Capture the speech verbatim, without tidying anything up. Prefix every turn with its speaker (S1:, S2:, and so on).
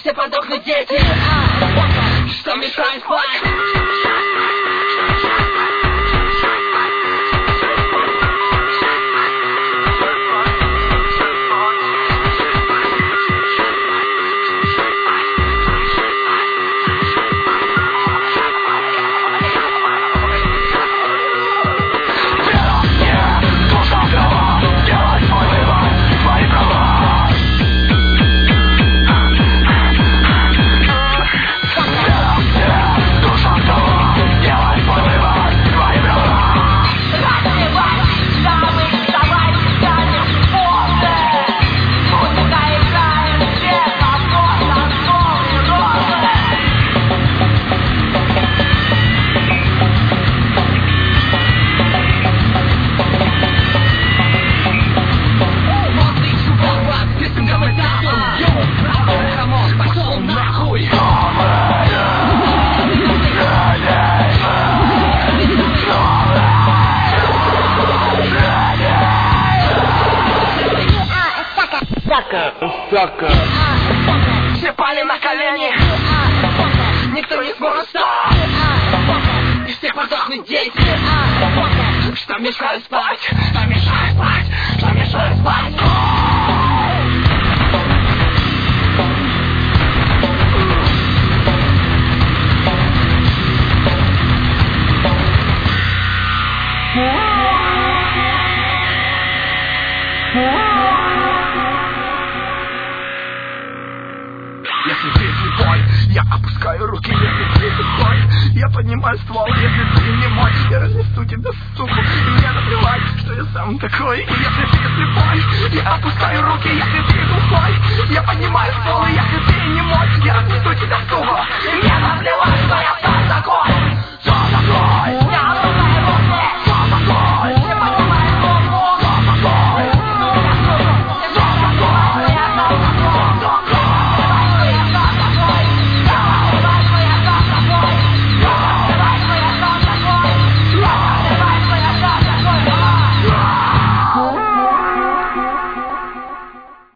S1: все подохнут дети, что мешает спать.
S2: Сука.
S1: Все пали на колени, никто не сможет встать. И все подохнут дети, что мешает спать, что мешает спать, что мешает спать.
S3: Если ты слепой, я опускаю руки, если ты слепой, я поднимаю ствол, если ты не мой, я разнесу тебя, суку, и мне наплевать, что я сам такой. Если ты слепой, я опускаю руки, если ты глухой,